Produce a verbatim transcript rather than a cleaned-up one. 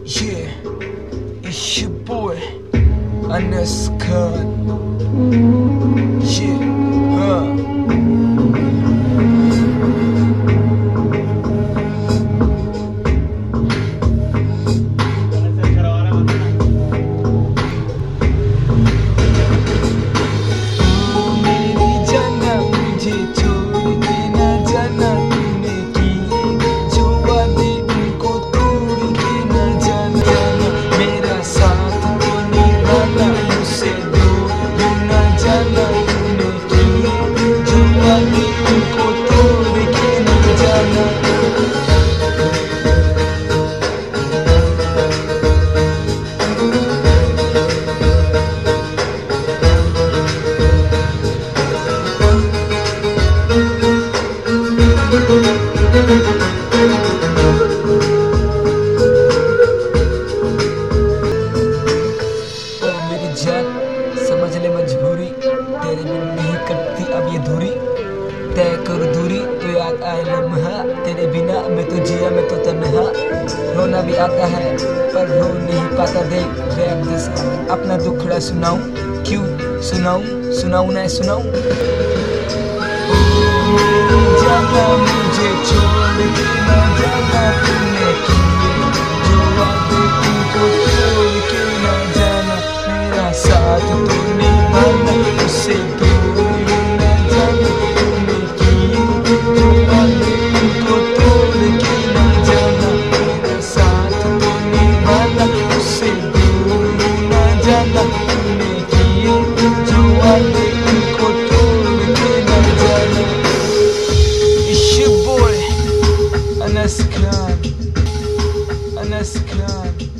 Yeah, it's your boy, Anas Khan. Yeah, huh. समझ ले मजबूरी, तेरे बिन नहीं कटती अब ये दूरी। तय कर दूरी तो याद आए लम्हा, तेरे बिना मैं तो जिया मैं तो तन्हा। रोना भी आता है पर रो नहीं पाता, देख रैप जैसा अपना दुखड़ा सुनाऊं। क्यों सुनाऊं सुनाऊं ना सुनाऊं। जाना मुझे छोड़ के ना जाना, तूने किए जो वादे तुमको तोड़ के ना जाना। मेरा साथ तो निभाना, उससे दूर ना जाना। तूने किए जो वादे तुमको तोड़ के ना जाना। मेरा साथ तो निभाना, उससे दूर ना जाना। तूने किए जो वादे तुमको तोड़ के ना जाना। It's your boy, Anas Khan, Anas Khan.